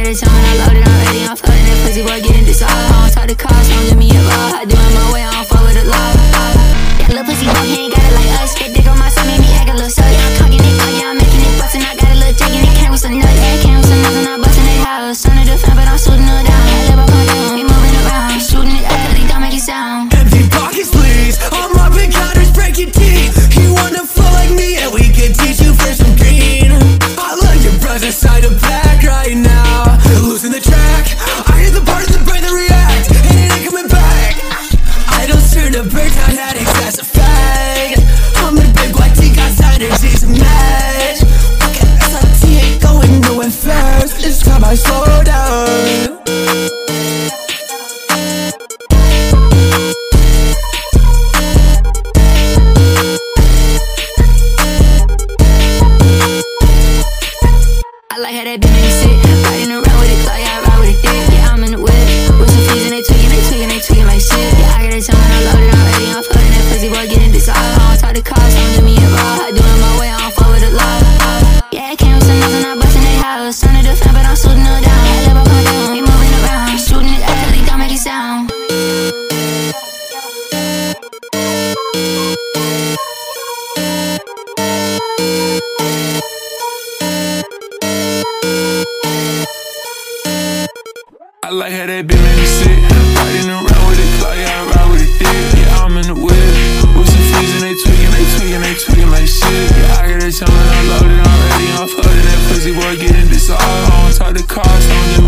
the time and I loaded already. I'm fucking that pussy boy getting this all. I don't talk the cost, don't give me a ball. I do it my way, I don't fuck with the law. That little pussy boy, he ain't got it like us. That dick on my side made me act a little sus. Talking it, oh yeah, I'm making it bustin'. I got a little jack and it came with some nuts. It came with some nuts and I bustin' they house. Son of the fan, but I'm shooting her down. I live up on them, we moving around. Shooting it up, they don't make it sound. Empty pockets, please. I'm robbing counters, breaking teeth. You wanna flow like me, and we can teach you for some green. I love your brother side of back right now. Losing the track. I hear the part of the brain that react, and it ain't coming back. I don't turn to birds, not addicts, that's a fact. I'm in a big black tee, got synergies to match. Fucking SLT ain't going nowhere fast. It's time I slow down. I like how that bitch make me sick. Riding around with it, clock, yeah, I ride with it thick. Yeah, I'm in the whip with some fleas and they tweaking like shit. Yeah, I got that time and I loaded already. I'm fucking that pussy boy getting this all. I don't talk the cost, don't give me a ball. I do it my way, I don't fuck with the law. Yeah, it came with some nuts and I bustin' they house. Son of the fan, but I'm shooting her down. I live up on them, we moving around. Shooting it up, they don't make it sound. I like how that bitch make me sick. Riding around with it, clock, yeah, I ride with it thick. Yeah, I'm in the whip with some fleas and they tweaking like shit. Yeah, I got that time and I loaded already. I'm fucking that pussy boy getting this all. I don't talk the cost, don't